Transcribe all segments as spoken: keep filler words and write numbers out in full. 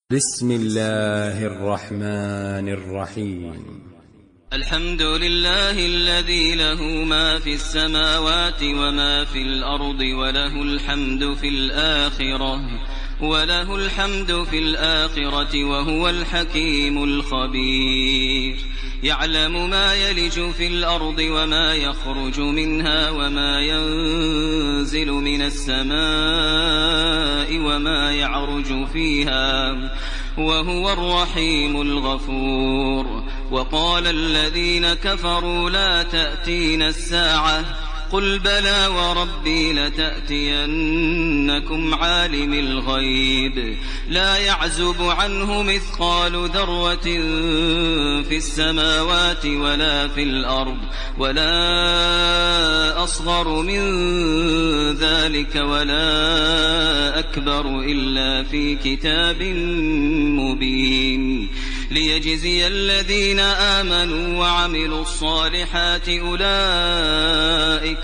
بسم الله الرحمن الرحيم. الحمد لله الذي له ما في السماوات وما في الأرض وله الحمد في الآخرة وله الحمد في الآخرة وهو الحكيم الخبير. يعلم ما يلج في الأرض وما يخرج منها وما ينزل من السماء وما يعرج فيها وهو الرحيم الغفور. وقال الذين كفروا لا تأتينا الساعة قل بلى وربي لتأتينكم عالم الغيب لا يعزب عنه مثقال ذرة في السماوات ولا في الأرض ولا أصغر من ذلك ولا أكبر إلا في كتاب مبين ليجزي الذين آمنوا وعملوا الصالحات أولئك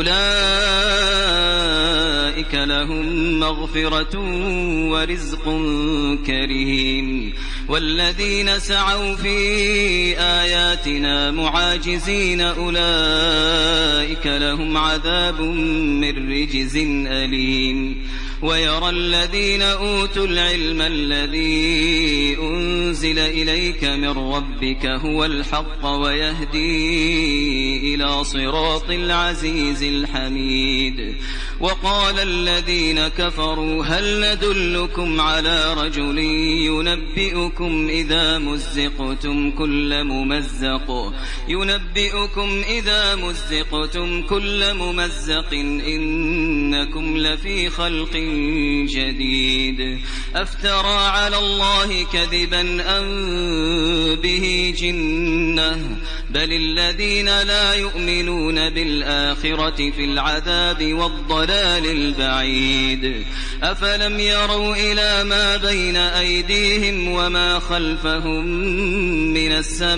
أولئك لهم مغفرة ورزق كريم. والذين سعوا في آياتنا معاجزين أولئك لهم عذاب من رجز أليم. ويرى الذين أوتوا العلم الذي أنزل إليك من ربك هو الحق ويهدي إلى صراط العزيز الحميد. وقال الذين كفروا هل ندلكم على رجل ينبئكم إذا مزقتم كل ممزق ينبئكم إذا مزقتم كل ممزق إنكم لفي خلق جديد. أفترى على الله كذبا أم به جنة بل الذين لا يؤمنون بالآخرة في العذاب والضلال البعيد. أفلم يروا إلى ما بين أيديهم وما خلفهم من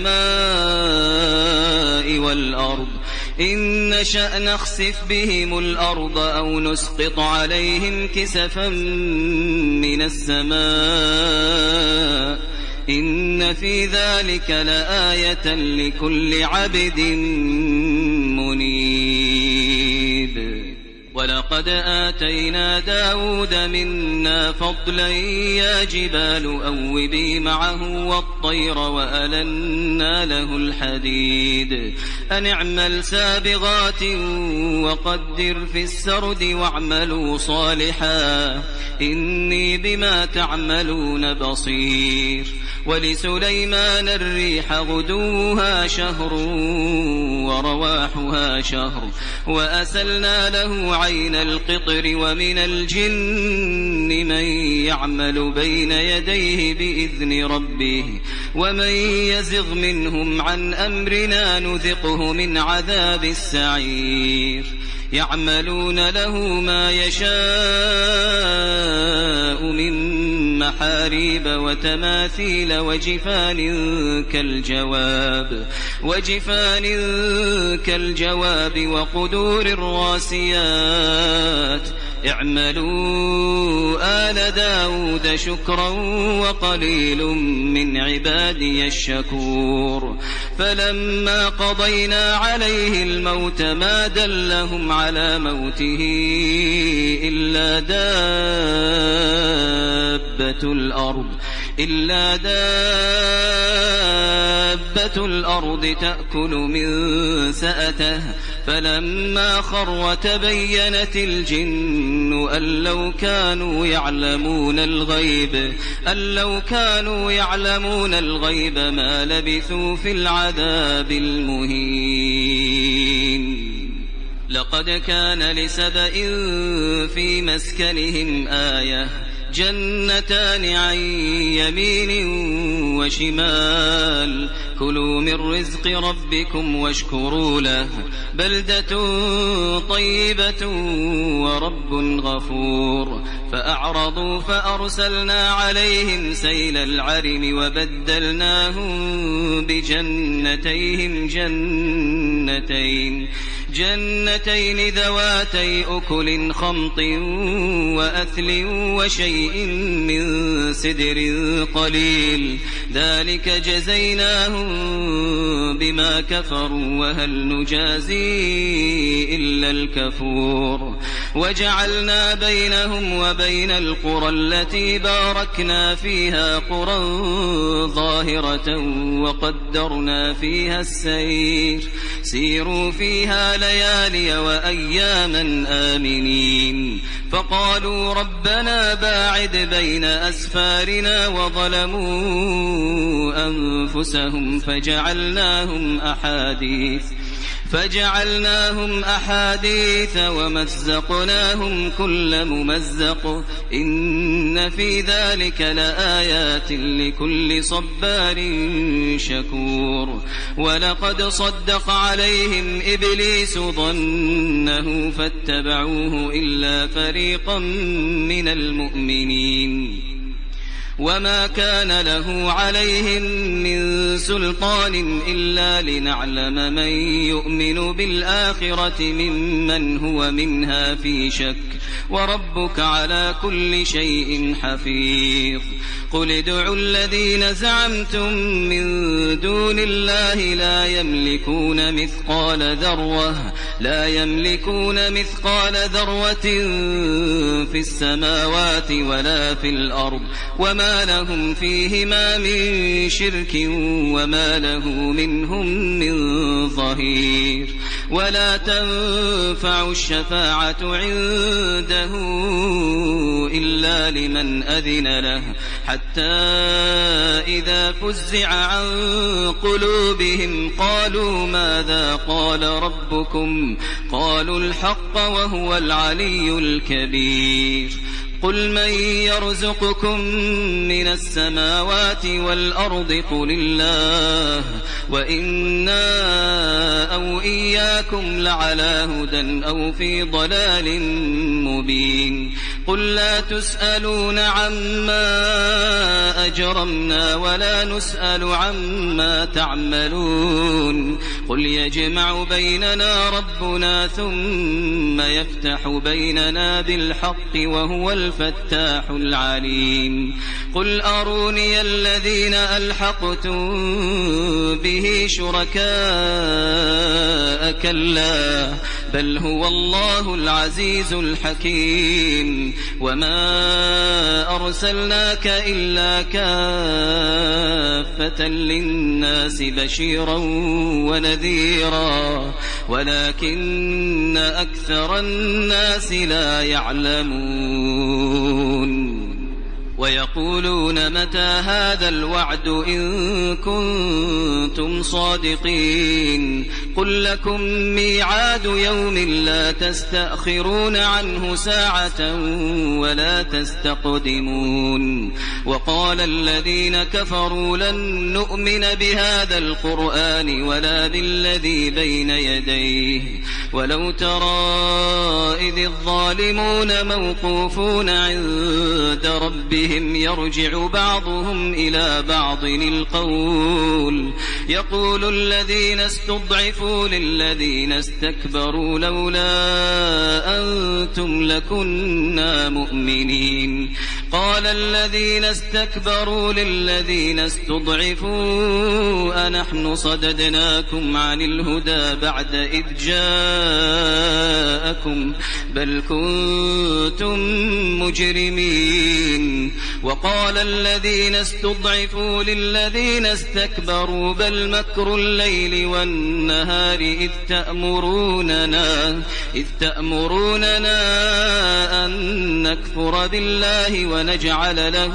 السماء والأرض إن نشأ نخسف بهم الأرض أو نسقط عليهم كسفا من السماء إن في ذلك لآية لكل عبد منيب. ولقد آتينا داود منا فضلا يا جبال أوبي معه والطير وألنا له الحديد أن اعمل سابغات وقدر في السرد واعملوا صالحا إني بما تعملون بصير. ولسليمان الريح غدوها شهر ورواحها شهر وأسلنا له عين القطر ومن الجن من يعمل بين يديه بإذن ربه ومن يزغ منهم عن أمرنا نذقه من عذاب السعير. يعملون له ما يشاء من محاريب وتماثيل وجفان كالجواب وجفان كالجواب وقدور الراسيات. اعملوا آل داود شكرا وقليل من عبادي الشكور. فلما قضينا عليه الموت ما دلهم على موته إلا دابة الأرض إلا دابة الأرض تأكل من سأته فلما خر تبينت الجن أن لو كانوا يعلمون الغيب أن لو كانوا يعلمون الغيب ما لبثوا في العذاب المهين. لقد كان لسبإ في مسكنهم آية جنتان عن يمين وشمال كلوا من رزق ربكم واشكروا له بلدة طيبة ورب غفور. فأعرضوا فأرسلنا عليهم سيل العرم وبدلناهم بجنتيهم جنتين جنتين ذواتي أكل خمط وأثل وشيء من سدر قليل ذلك جزيناهم بما كفروا وهل نجازي إلا الكفور وجعلنا بينهم وبين القرى التي باركنا فيها قرى ظاهرة وقدرنا فيها السير سيروا فيها ليالي وأياما آمنين فقالوا ربنا باعد بين أسفارنا وظلموا أنفسهم فجعلناهم أحاديث فجعلناهم أحاديث ومزقناهم كل ممزق إن في ذلك لآيات لكل صبار شكور ولقد صدق عليهم إبليس ظنه فاتبعوه إلا فريقا من المؤمنين وما كان له عليهم من سلطان إلا لنعلم من يؤمن بالآخرة ممن هو منها في شك وربك على كل شيء حفيظ قل ادعوا الذين زعمتم من دون الله لا يملكون مثقال ذرة لا يملكون مثقال ذرة في السماوات ولا في الأرض وما لهم فيهما من شرك وما له منهم من ظهير ولا تنفع الشفاعة عنده إلا لمن أذن له حتى إذا فزع عن قلوبهم قالوا ماذا قال ربكم قالوا الحق وهو العلي الكبير قل من يرزقكم من السماوات والأرض قل الله وإنا أو إياكم لعلى هدى أو في ضلال مبين قل لا تسألون عما أجرمنا ولا نسأل عما تعملون قل يجمع بيننا ربنا ثم يفتح بيننا بالحق وهو الفتاح العليم قل أروني الذين ألحقتم به شركاء كلا بل هو الله العزيز الحكيم وما أرسلناك إلا كافة للناس بشيرا ونذيرا ولكن أكثر الناس لا يعلمون ويقولون متى هذا الوعد إن كنتم صادقين قل لكم ميعاد يوم لا تستأخرون عنه ساعة ولا تستقدمون وقال الذين كفروا لن نؤمن بهذا القرآن ولا بالذي بين يديه ولو ترى إذ الظالمون موقوفون عند ربهم يرجع بعضهم إلى بعض القول يقول الذين استضعفوا للذين استكبروا لولا أنتم لكنا مؤمنين قال الذين استكبروا للذين استضعفوا أنحن صددناكم عن الهدى بعد إذ جاءكم بل كنتم مجرمين وقال الذين استضعفوا للذين استكبروا بل مكر الليل والنهار إذ تأمروننا إذ تأمروننا أن نكفر بالله ونجعل له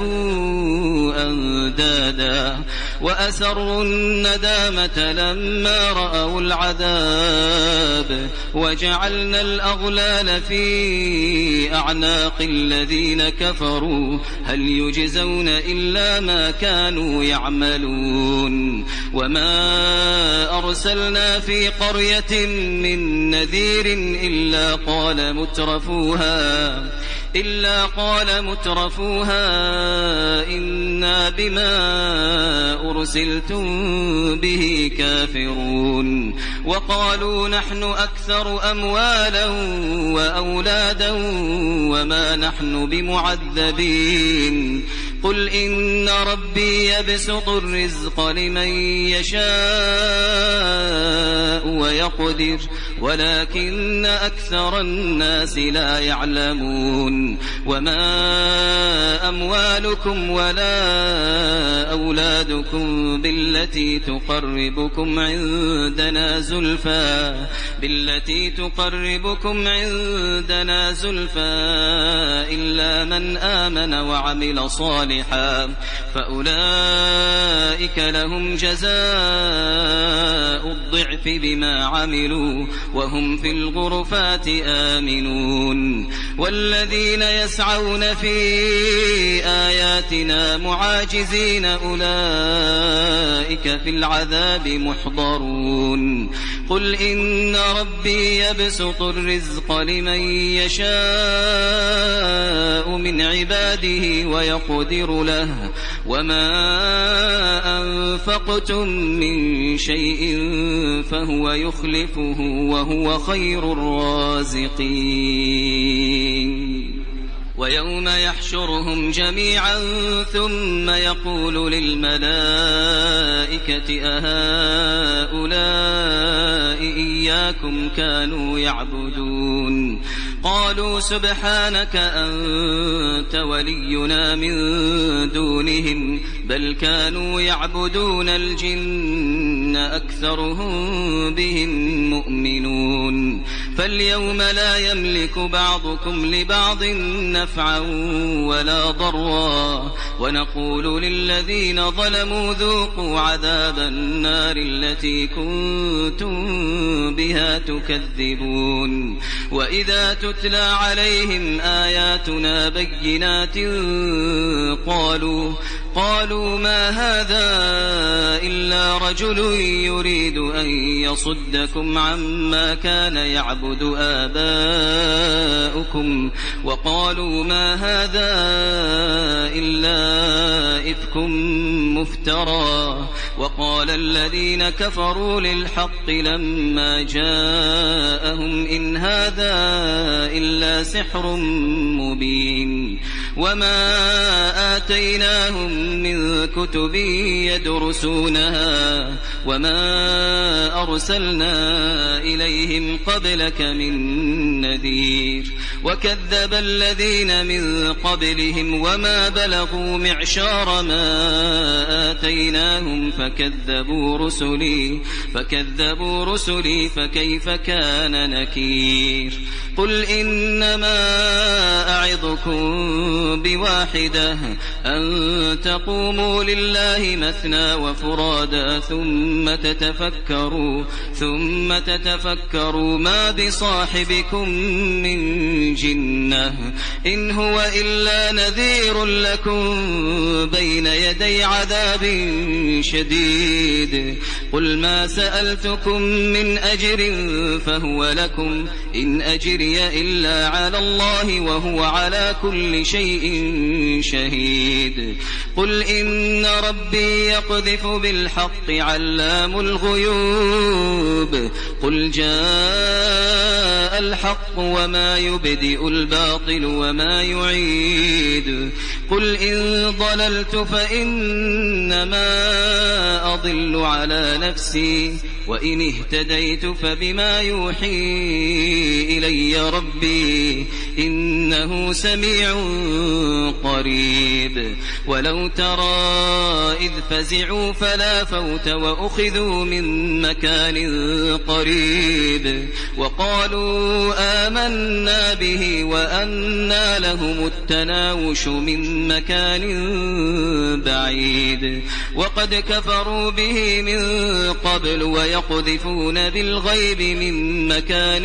أندادا وأسروا الندامة لما رأوا العذاب وجعلنا الأغلال في أعناق الذين كفروا هل يجزون إلا ما كانوا يعملون وما أرسلنا في قرية من نذير إلا قال مترفوها إلا قال مترفوها إنا بما أرسلتم به كافرون وقالوا نحن أكثر أموالا وأولادا وما نحن بمعذبين قل إن ربي يبسط الرزق لمن يشاء ويقدر ولكن أكثر الناس لا يعلمون وما أموالكم ولا أولادكم بالتي تقربكم عندنا زلفى بالتي تقربكم عندنا زلفى إلا من آمن وعمل صالحا فأولئك لهم جزاء الضعف بما عملوا وهم في الغرفات آمنون والذين يسعون في آياتنا معاجزين أولئك في العذاب محضرون قل إن ربي يبسط الرزق لمن يشاء من عباده ويقدر له وما أنفقتم من شيء فهو يخلفه وهو خير الرازقين ويوم يحشرهم جميعا ثم يقول للملائكة أهؤلاء إياكم كانوا يعبدون قالوا سبحانك أنت ولينا من دونهم بل كانوا يعبدون الجن أكثرهم بهم مؤمنون فاليوم لا يملك بعضكم لبعض نفعا ولا ضرا ونقول للذين ظلموا ذوقوا عذاب النار التي كنتم بها تكذبون وإذا تتلى عليهم آياتنا بينات قالوا قالوا ما هذا إلا رجل يريد أن يصدكم عما كان يعبد آباؤكم وقالوا ما هذا إلا إفك مفترى وقال الذين كفروا للحق لما جاءهم إن هذا إلا سحر مبين وما آتيناهم من كتب يدرسونها وما أرسلنا إليهم قبلك من نذير وكذب الذين من قبلهم وما بلغوا معشار ما آتيناهم فكذبوا رسلي فكذبوا رسلي فكيف كان نكير قل إنما أعظكم بواحدة أن تقوموا لله مثنى وفرادا ثم تتفكروا ثم تتفكروا ما بصاحبكم من جنة إن هو إلا نذير لكم بين يدي عذاب شديد قل ما سألتكم من أجر فهو لكم إن أجري إلا على الله وهو على كل شيء شهيد قل إن ربي يقذف بالحق علام الغيوب قل جاء الحق وما يبدئ الباطل وما يعيد قل إن ضللت فإنما أضل على نفسي وإن اهتديت فبما يوحي إلي ربي إنه سميع قريب ولو ترى إذ فزعوا فلا فوت وأخذوا من مكان قريب وقالوا آمنا به وأنى لهم التناوش من مكان بعيد وقد كفروا به من قبل ويقذفون بالغيب من مكان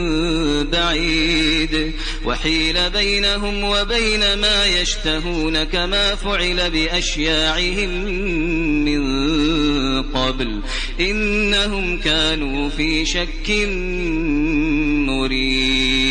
بعيد وحيل بينهم وبين ما يشتهون كما فعل بأشياعهم من قبل إنهم كانوا في شك مريب.